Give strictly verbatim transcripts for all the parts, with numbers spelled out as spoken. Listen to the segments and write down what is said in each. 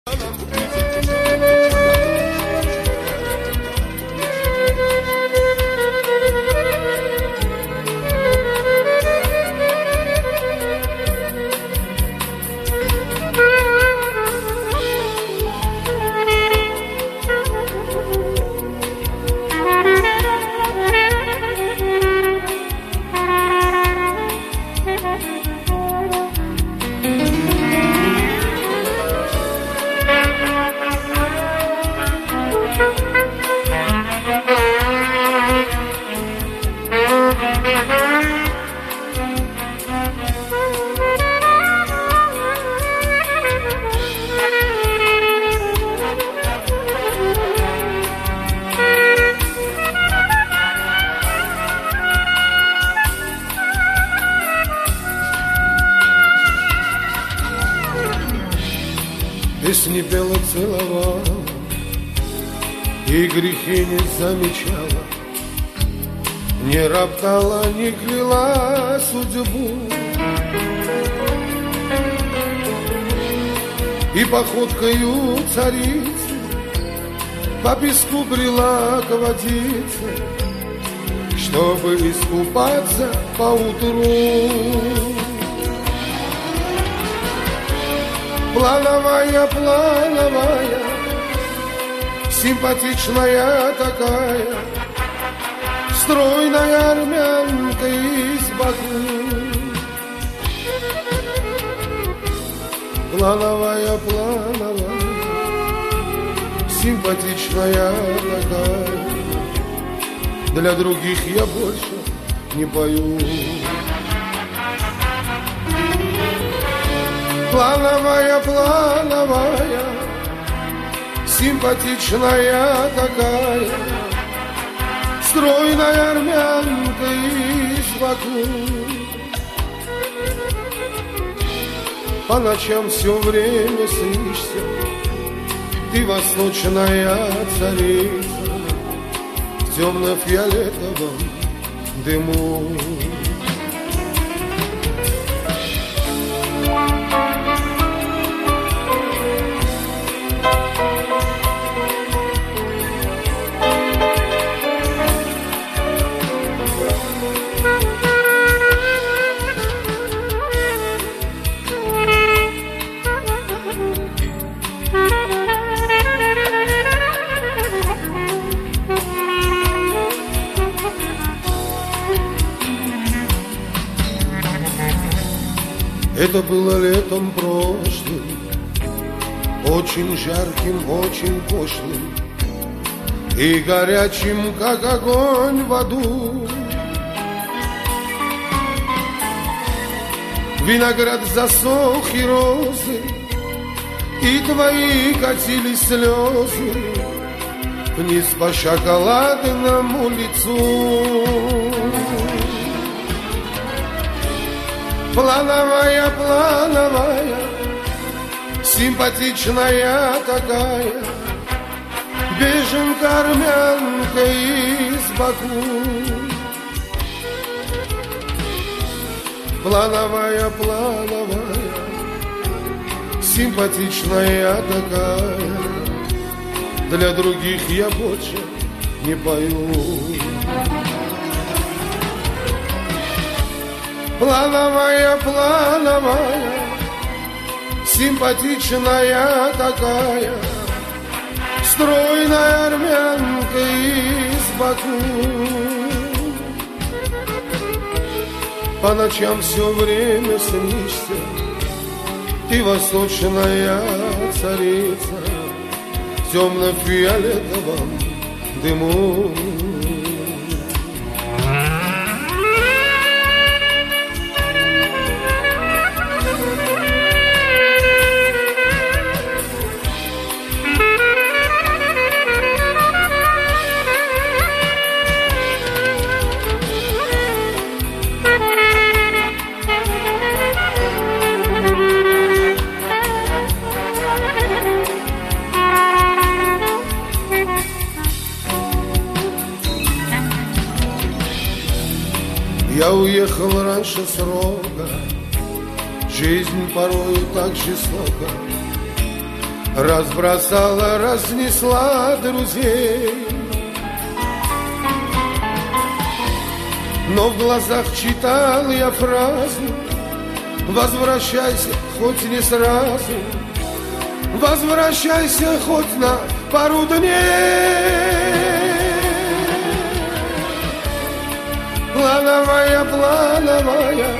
Песни пела, целовала и грехи не замечала, не роптала, не кляла судьбу. И походкою царицы по песку брела к водице, чтобы искупаться поутру. Плановая, плановая, симпатичная такая, стройная армянка из Баку. Плановая, плановая, симпатичная такая, для других я больше не пою. Плановая, плановая, симпатичная такая, стройная армянка из Баку. По ночам все время снишься, ты восточная царица в темно-фиолетовом дыму. Это было летом прошлым, очень жарким, очень пошлым и горячим, как огонь в аду. Виноград засох и розы, и твои катились слезы вниз по шоколадному лицу. Плановая, плановая, симпатичная такая, беженка армянка из Баку. Плановая, плановая, симпатичная такая, для других я больше не пою. Плановая, плановая, симпатичная такая, стройная армянка из Баку. По ночам все время снишься, ты восточная царица в темно-фиолетовом дыму. Я уехал раньше срока, жизнь порою так жестока, разбросала, разнесла друзей. Но в глазах читал я фразу: возвращайся, хоть не сразу, возвращайся хоть на пару дней. Плановая, плановая,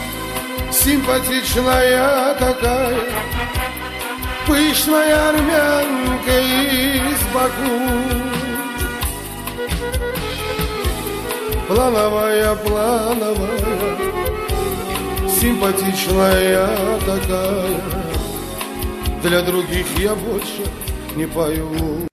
симпатичная такая, пышная армянка из Баку. Плановая, плановая, симпатичная такая, для других я больше не пою.